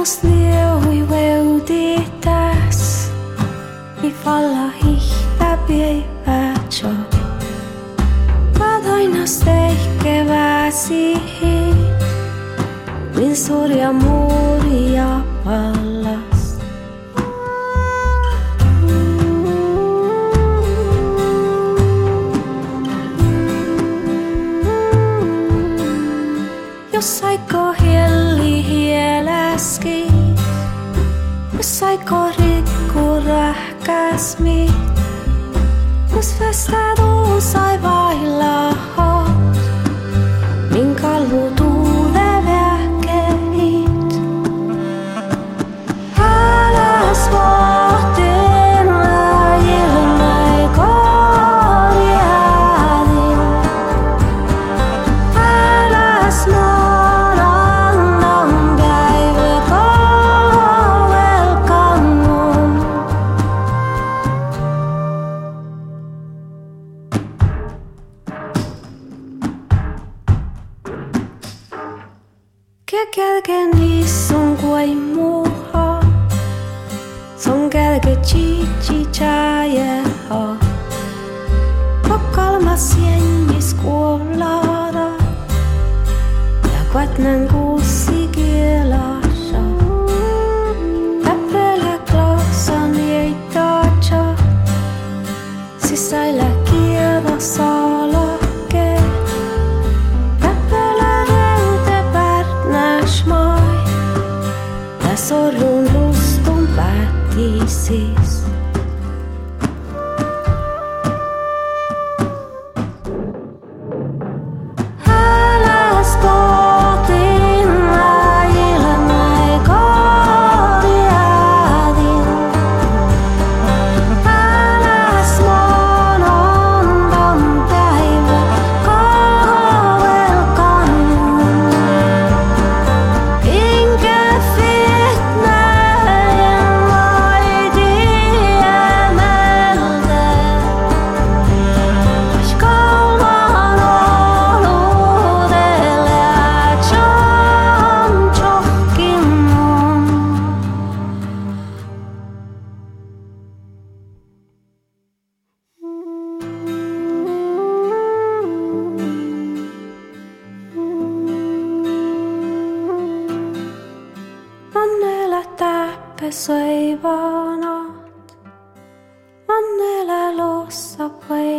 liui veuditas I falla hihtä päiväätsä. Vadoina stehkeväsi hit, min surja muuria pallas. Jos saiko hieli hieläski, jos saiko rikku rähkäsmi, jos västä tuu sai vaihla min kalvu tuule väkehit. Alas vuoteen ilmai korjaadin. Alas maanannan päivä kovelkannon. Kälke nissun kuin muuha, son kälke chichi chayeha. Kokkalmas jännis kuollada, ja kuatnan kuussi kielasa. Täppelä klaasan jeitatsa, sisäillä kielä salake. Sorrun lustun päätisis. Alas kotiin ilmai korjaadin. Alas mononton päivä kovelkannon. Inkä Annela täppä soivanat, annela lossa